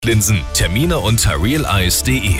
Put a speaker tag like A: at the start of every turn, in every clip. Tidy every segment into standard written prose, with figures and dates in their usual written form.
A: Linsen. Termine unter realeis.de.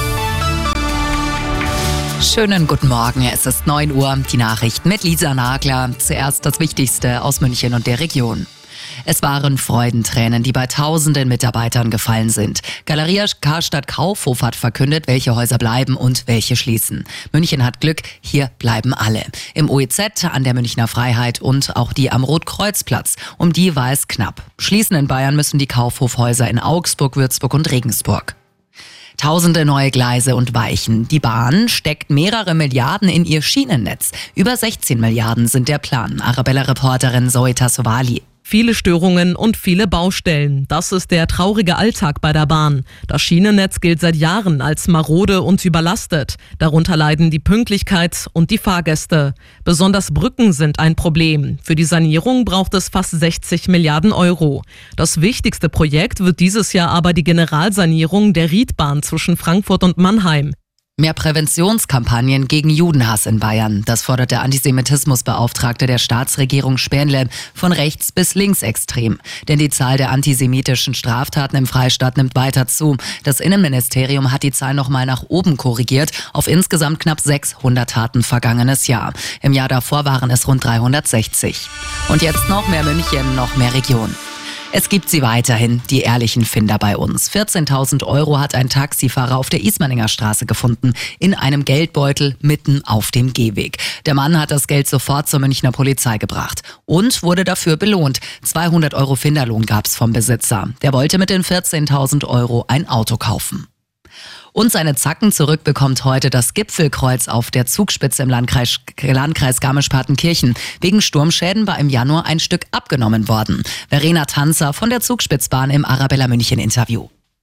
B: Schönen guten Morgen, es ist 9 Uhr, die Nachrichten mit Lisa Nagler. Zuerst das Wichtigste aus München und der Region. Es waren Freudentränen, die bei tausenden Mitarbeitern gefallen sind. Galeria Karstadt Kaufhof hat verkündet, welche Häuser bleiben und welche schließen. München hat Glück, hier bleiben alle. Im OEZ, an der Münchner Freiheit und auch die am Rotkreuzplatz. Um die war es knapp. Schließen in Bayern müssen die Kaufhofhäuser in Augsburg, Würzburg und Regensburg. Tausende neue Gleise und Weichen. Die Bahn steckt mehrere Milliarden in ihr Schienennetz. Über 16 Milliarden sind der Plan. Arabella-Reporterin Zoita Sowali.
C: Viele Störungen und viele Baustellen. Das ist der traurige Alltag bei der Bahn. Das Schienennetz gilt seit Jahren als marode und überlastet. Darunter leiden die Pünktlichkeit und die Fahrgäste. Besonders Brücken sind ein Problem. Für die Sanierung braucht es fast 60 Milliarden Euro. Das wichtigste Projekt wird dieses Jahr aber die Generalsanierung der Riedbahn zwischen Frankfurt und Mannheim.
B: Mehr Präventionskampagnen gegen Judenhass in Bayern. Das fordert der Antisemitismusbeauftragte der Staatsregierung Sperle von rechts bis linksextrem. Denn die Zahl der antisemitischen Straftaten im Freistaat nimmt weiter zu. Das Innenministerium hat die Zahl nochmal nach oben korrigiert auf insgesamt knapp 600 Taten vergangenes Jahr. Im Jahr davor waren es rund 360. Und jetzt noch mehr München, noch mehr Region. Es gibt sie weiterhin, die ehrlichen Finder bei uns. 14.000 Euro hat ein Taxifahrer auf der Ismaninger Straße gefunden, in einem Geldbeutel mitten auf dem Gehweg. Der Mann hat das Geld sofort zur Münchner Polizei gebracht und wurde dafür belohnt. 200 Euro Finderlohn gab's vom Besitzer. Der wollte mit den 14.000 Euro ein Auto kaufen. Und seine Zacken zurückbekommt heute das Gipfelkreuz auf der Zugspitze im Landkreis Garmisch-Partenkirchen. Wegen Sturmschäden war im Januar ein Stück abgenommen worden. Verena Tanzer von der Zugspitzbahn im Arabella München Interview.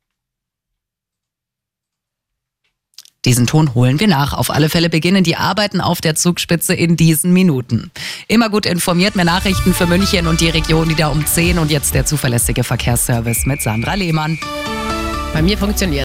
B: Diesen Ton holen wir nach. Auf alle Fälle beginnen die Arbeiten auf der Zugspitze in diesen Minuten. Immer gut informiert, mehr Nachrichten für München und die Region wieder um 10. Und jetzt der zuverlässige Verkehrsservice mit Sandra Lehmann.
D: Bei mir funktioniert